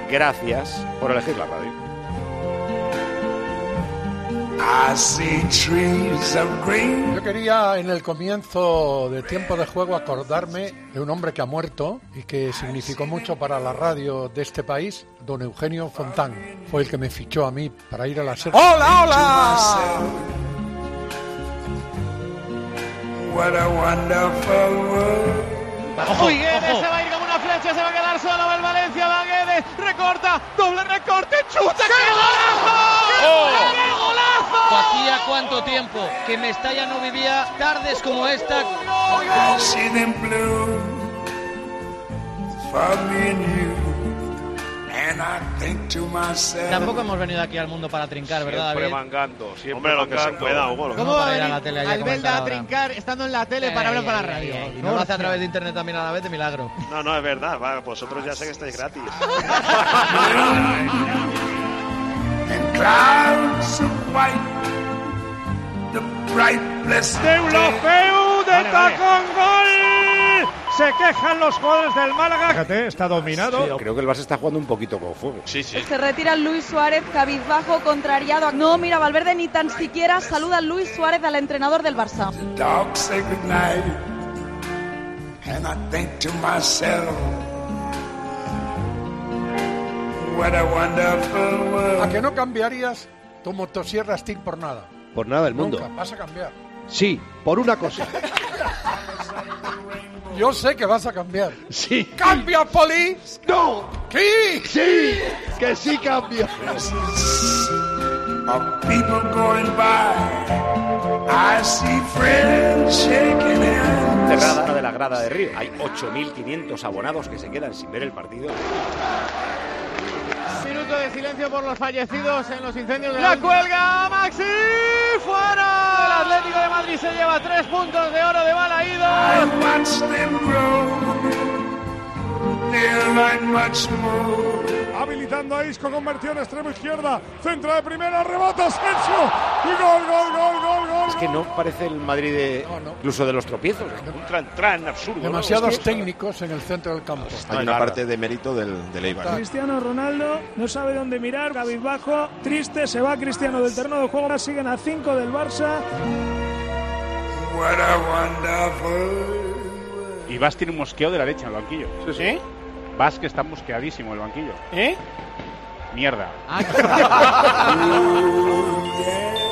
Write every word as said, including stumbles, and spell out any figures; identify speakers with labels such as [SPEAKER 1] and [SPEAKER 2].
[SPEAKER 1] gracias por elegir la radio.
[SPEAKER 2] Yo quería en el comienzo de Tiempo de Juego acordarme de un hombre que ha muerto y que significó mucho para la radio de este país, don Eugenio Fontán. Fue el que me fichó a mí para ir a la SER. ¡Hola, hola!
[SPEAKER 3] What a wonderful world.
[SPEAKER 4] Ojo, Guedes se va a ir como una flecha, se va a quedar solo el Valencia, va Guedes, recorta, doble recorte, chuta, ¡qué golazo!
[SPEAKER 5] ¡Oh!
[SPEAKER 4] ¡Qué golazo!
[SPEAKER 5] ¿Hacía cuánto tiempo que Mestalla no vivía tardes como esta?
[SPEAKER 3] See them blue for me and you. And I think to myself.
[SPEAKER 5] Tampoco hemos venido aquí al mundo para trincar, ¿verdad,
[SPEAKER 1] Siempre
[SPEAKER 5] David?
[SPEAKER 1] mangando, siempre
[SPEAKER 6] Hombre, lo que se
[SPEAKER 1] mangando.
[SPEAKER 6] pueda, Hugo.
[SPEAKER 4] ¿Cómo va a
[SPEAKER 5] ir a
[SPEAKER 4] venir
[SPEAKER 5] la tele allá a
[SPEAKER 4] Albelda
[SPEAKER 5] comentar
[SPEAKER 4] a
[SPEAKER 5] ahora?
[SPEAKER 4] trincar estando en la tele para hablar para la radio?
[SPEAKER 5] Y no lo hace a través de internet también a la vez, de milagro.
[SPEAKER 6] No, no, es verdad. Va, vosotros ya sé que estáis gratis.
[SPEAKER 3] And clouds of white, the bright blessed
[SPEAKER 4] Deulofeu de
[SPEAKER 7] Vale, vale.
[SPEAKER 4] tacón, gol. Se quejan los jugadores del Málaga.
[SPEAKER 7] Fíjate, está dominado.
[SPEAKER 1] Creo que el Barça está jugando un poquito con fuego.
[SPEAKER 6] Sí, sí.
[SPEAKER 8] Se retira Luis Suárez, cabizbajo, contrariado. No, mira, Valverde ni tan siquiera saluda a Luis Suárez, al entrenador del Barça.
[SPEAKER 3] dogs say goodnight. And I think to myself, what a wonderful world.
[SPEAKER 2] ¿A que no cambiarías tu motosierra Stick por nada?
[SPEAKER 9] Por nada del mundo.
[SPEAKER 2] Nunca, vas a cambiar.
[SPEAKER 9] Sí, por una cosa.
[SPEAKER 2] Yo sé que vas a cambiar.
[SPEAKER 9] Sí.
[SPEAKER 2] ¡Cambia, Poli!
[SPEAKER 9] ¡No!
[SPEAKER 2] ¡Sí!
[SPEAKER 9] ¡Sí! ¡Que sí cambia!
[SPEAKER 3] Of people going by, I see friends shaking hands.
[SPEAKER 1] Cerrada de la grada de Río. Hay ocho mil quinientos abonados que se quedan sin ver el partido.
[SPEAKER 4] Minuto de silencio por los fallecidos en los incendios de la cuelga, Maxi, fuera. El Atlético de Madrid se lleva tres puntos de oro de balaído.
[SPEAKER 3] I watch them grow. They'll learn much more.
[SPEAKER 7] Habilitando a Isco, convirtió en extremo izquierda. Centra de primera, rebota Asensio. Y gol, gol, gol, gol, gol.
[SPEAKER 1] Es que no parece el Madrid de,
[SPEAKER 2] No, no.
[SPEAKER 1] incluso de los tropiezos.
[SPEAKER 6] Un tran, tran absurdo. ¿no?
[SPEAKER 2] Demasiados
[SPEAKER 6] Es que-
[SPEAKER 2] técnicos en el centro del campo.
[SPEAKER 10] Hay una parte de mérito del, del Eibar.
[SPEAKER 7] Cristiano Ronaldo no sabe dónde mirar, cabizbajo, triste, se va Cristiano del terreno de juego, ahora siguen a cinco del Barça.
[SPEAKER 3] What a wonderful.
[SPEAKER 11] Y Vas tiene un mosqueo de la leche en el banquillo.
[SPEAKER 1] Sí, sí.
[SPEAKER 11] ¿Eh? Vas que está mosqueadísimo el banquillo.
[SPEAKER 1] ¿Eh?
[SPEAKER 11] Mierda.
[SPEAKER 3] Ooh, yeah.